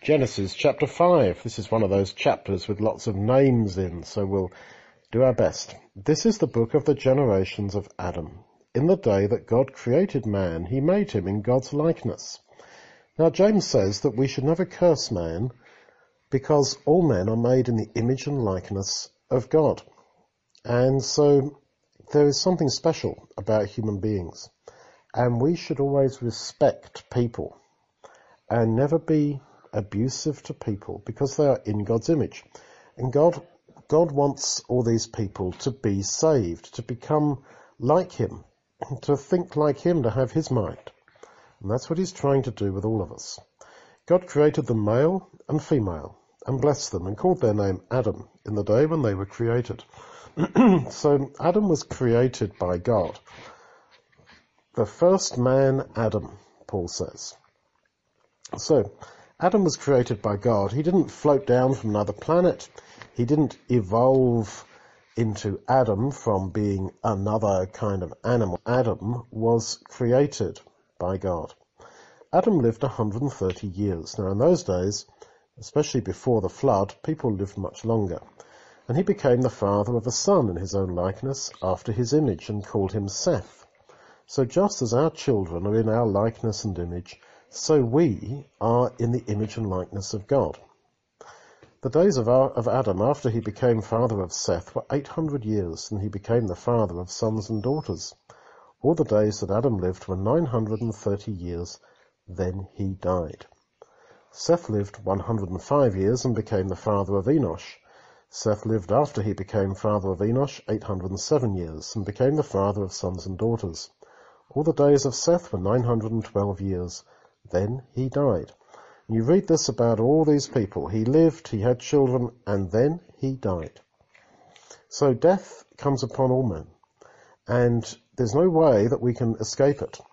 Genesis chapter 5. This is one of those chapters with lots of names in, so we'll do our best. This is the book of the generations of Adam. In the day that God created man, he made him in God's likeness. Now James says that we should never curse man because all men are made in the image and likeness of God. And so there is something special about human beings. And we should always respect people and never be abusive to people because they are in God's image. And God wants all these people to be saved, to become like him, to think like him, to have his mind. And that's what he's trying to do with all of us. God created them male and female and blessed them and called their name Adam in the day when they were created. So Adam was created by God. The first man, Adam, Paul says. So, Adam was created by God. He didn't float down from another planet. He didn't evolve into Adam from being another kind of animal. Adam was created by God. Adam lived 130 years. Now, in those days, especially before the flood, people lived much longer. And he became the father of a son in his own likeness, after his image, and called him Seth. So just as our children are in our likeness and image, so we are in the image and likeness of God. The days of Adam after he became father of Seth were 800 years, and he became the father of sons and daughters. All the days that Adam lived were 930 years, then he died. Seth lived 105 years and became the father of Enosh. Seth lived after he became father of Enosh 807 years, and became the father of sons and daughters. All the days of Seth were 912 years. Then he died. And you read this about all these people. He lived, he had children, and then he died. So death comes upon all men. And there's no way that we can escape it.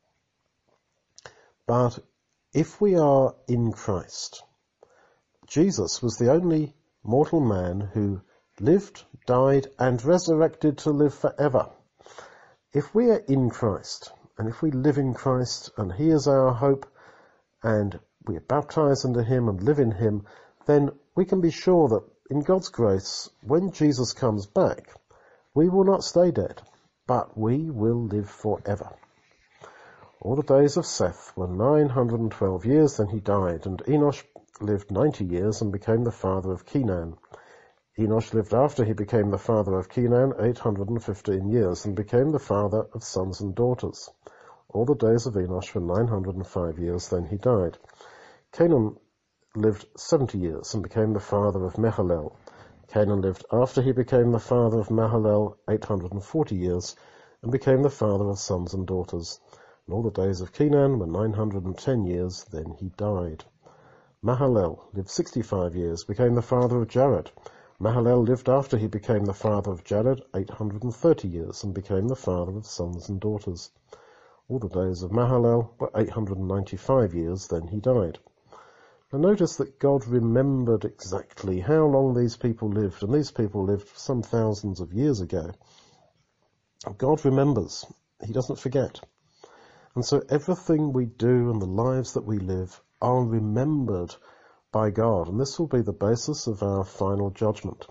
But if we are in Christ, Jesus was the only mortal man who lived, died, and resurrected to live forever. If we are in Christ, and if we live in Christ, and he is our hope, and we are baptized into him and live in him, then we can be sure that in God's grace, when Jesus comes back, we will not stay dead, but we will live forever. All the days of Seth were 912 years, then he died, and Enosh lived 90 years and became the father of Kenan. Enosh lived after he became the father of Kenan 815 years and became the father of sons and daughters. All the days of Enosh were 905 years, then he died. Kenan lived 70 years and became the father of Mahalalel. Kenan lived after he became the father of Mahalalel 840 years and became the father of sons and daughters. And all the days of Kenan were 910 years, then he died. Mahalalel lived 65 years, became the father of Jared. Mahalalel lived after he became the father of Jared 830 years and became the father of sons and daughters. All the days of Mahalalel were 895 years, then he died. Now notice that God remembered exactly how long these people lived, and these people lived some thousands of years ago. God remembers. He doesn't forget. And so everything we do and the lives that we live are remembered by God, and this will be the basis of our final judgment.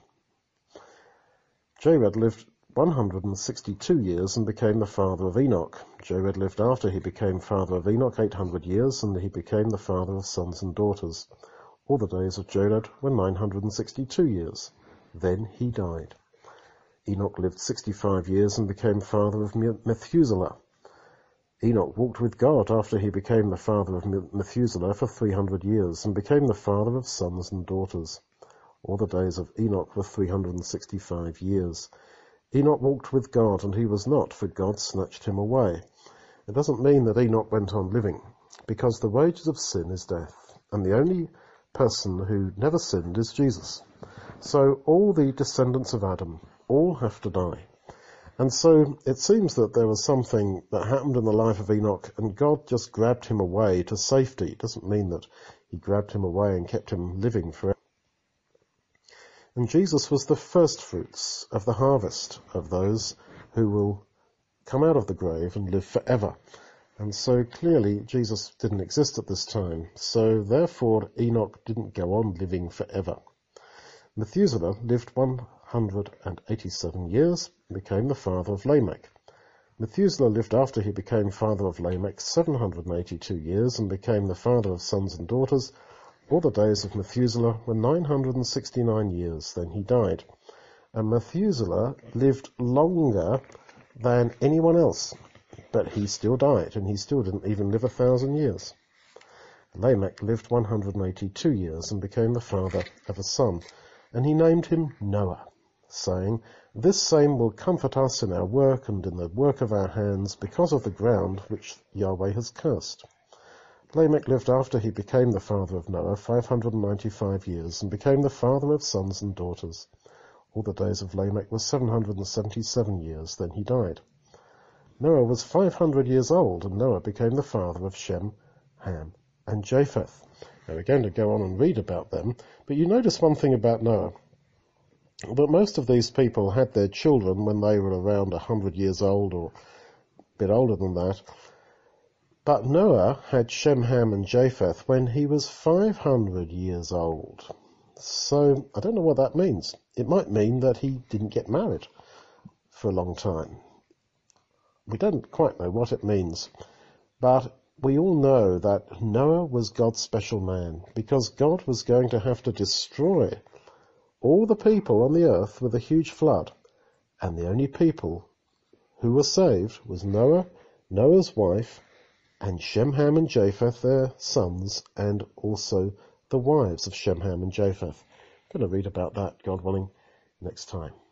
Jared lived 162 years and became the father of Enoch. Jared lived after he became father of Enoch 800 years, and he became the father of sons and daughters. All the days of Jared were 962 years. Then he died. Enoch lived 65 years and became father of Methuselah. Enoch walked with God after he became the father of Methuselah for 300 years and became the father of sons and daughters. All the days of Enoch were 365 years. Enoch walked with God, and he was not, for God snatched him away. It doesn't mean that Enoch went on living, because the wages of sin is death, and the only person who never sinned is Jesus. So all the descendants of Adam all have to die. And so it seems that there was something that happened in the life of Enoch, and God just grabbed him away to safety. It doesn't mean that he grabbed him away and kept him living forever. And Jesus was the first fruits of the harvest of those who will come out of the grave and live forever. And so clearly Jesus didn't exist at this time, so therefore Enoch didn't go on living forever. Methuselah lived 187 years and became the father of Lamech. Methuselah lived after he became father of Lamech 782 years and became the father of sons and daughters. All the days of Methuselah were 969 years, then he died. And Methuselah lived longer than anyone else, but he still died, and he still didn't even live 1,000 years. Lamech lived 182 years and became the father of a son, and he named him Noah, saying, "This same will comfort us in our work and in the work of our hands, because of the ground which Yahweh has cursed." Lamech lived after he became the father of Noah 595 years, and became the father of sons and daughters. All the days of Lamech were 777 years, then he died. Noah was 500 years old, and Noah became the father of Shem, Ham, and Japheth. Now we're going to go on and read about them, but you notice one thing about Noah, that most of these people had their children when they were around 100 years old or a bit older than that. But Noah had Shem, Ham, and Japheth when he was 500 years old. So I don't know what that means. It might mean that he didn't get married for a long time. We don't quite know what it means, but we all know that Noah was God's special man, because God was going to have to destroy all the people on the earth with a huge flood, and the only people who were saved was Noah, Noah's wife, and Shem, Ham, and Japheth, their sons, and also the wives of Shem, Ham, and Japheth. I'm going to read about that, God willing, next time.